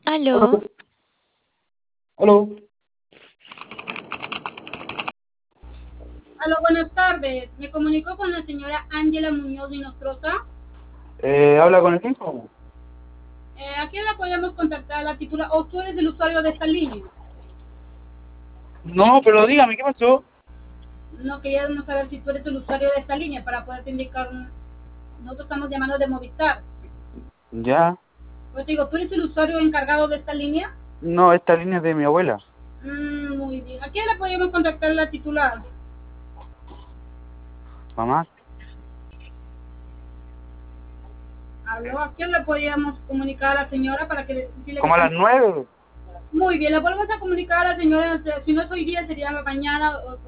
Aló, Aló, aló. Aló, buenas tardes. Me comunico con la señora Ángela Muñoz y Nostroza. ¿Habla con el hijo? ¿A quién la podemos contactar la titular? ¿O tú eres el usuario de esta línea? No, pero dígame, ¿qué pasó? No queríamos saber si tú eres el usuario de esta línea para poderte indicar. Nosotros estamos llamando de Movistar. Ya. Pues digo, ¿tú eres el usuario encargado de esta línea? No, esta línea es de mi abuela. Muy bien. ¿A quién la podemos contactar la titular? Mamá. Aló, ¿a quién le podríamos comunicar a la señora para que decirle que ¿Como a las estamos... 9? Muy bien, la volvemos a comunicar a la señora. Si no es hoy día, sería mañana.